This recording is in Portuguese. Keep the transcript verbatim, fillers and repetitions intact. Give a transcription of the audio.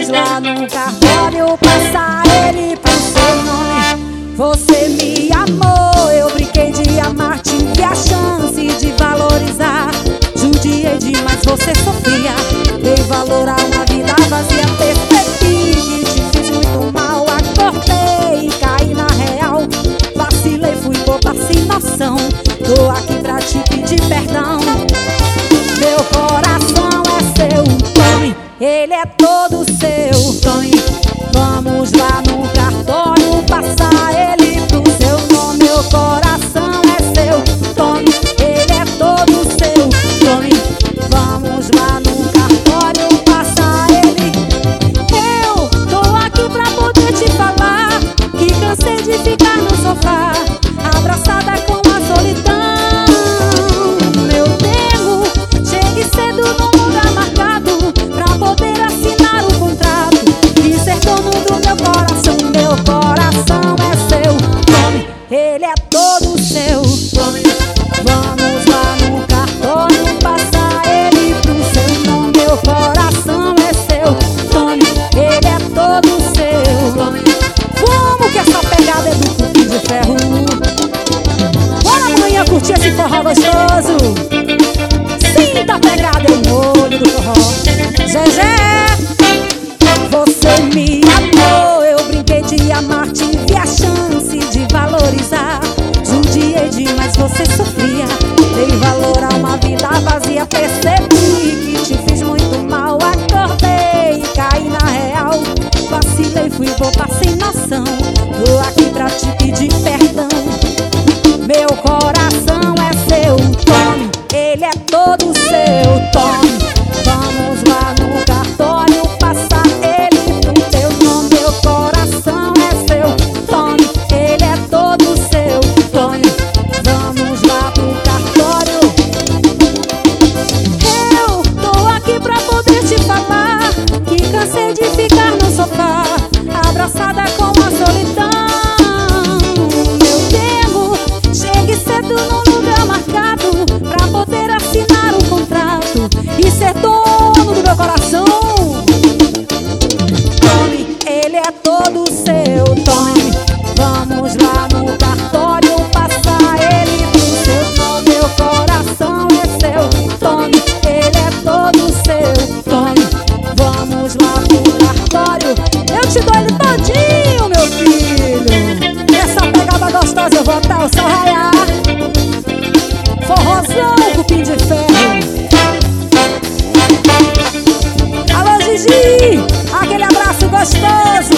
Vamos lá no cartório passar ele pro seu nome. Você me amou, eu brinquei de amar, tive a chance de valorizar. Judiei demais, você sofria, dei valor a uma vida vazia. Percebi que te fiz muito mal, acordei e caí na real. Vacilei, fui boba sem noção, tô aqui pra te pedir perdão. Meu coração é seu, Tony, ele é todo seu, Tony. Vamos lá no cartório passar ele pro seu nome. Meu coração é seu, Tony, ele é todo seu, Tony. Vamos lá no cartório passar ele. Eu tô aqui pra poder te falar que cansei de ficar no sofá, abraçada com a solidão. Meu tempo, chegue cedo no lugar marcado pra poder assinar o contrato e ser dono do meu coração. Meu coração é seu, Tony, ele é todo seu, Tony. Vamos lá no cartório passar ele pro seu nome. Meu coração é seu, Tony, ele é todo seu, Tony. Vamos que essa pegada é do cupim de ferro. Bora amanhã curtir esse forró gostoso. Sinta a pegada e o molho do forró. Zezé, você me amou, eu brinquei de amar, tive a chance de valorizar. Judiei demais, você sofria, dei valor a uma vida vazia. Percebi que te fiz muito mal, acordei e caí na real. Vacilei, fui boba sem noção, tô aqui pra te pedir perdão. Meu coração é seu, Tony, ele é todo seu, Tony. Vamos lá no cartório passar ele pro teu nome. Meu coração é seu, Tony, ele é todo seu, Tony. Vamos lá pro cartório. Eu tô aqui pra poder te falar que cansei de ficar no sofá, abraçada com a solidão. Meu tempo, chegue cedo no lugar marcado pra poder assinar o contrato e ser dono do meu coração. Tony, ele é todo seu, Tony. Vamos lá no cartório passar ele pro seu nome. Meu coração é seu, Tony, ele é todo seu, Tony. Vamos lá pro cartório, eu te dou ele todinho, meu filho. Essa pegada gostosa eu vou até o sol raiar. Forrozão, cupim de ferro. Alô, Gigi, aquele abraço gostoso.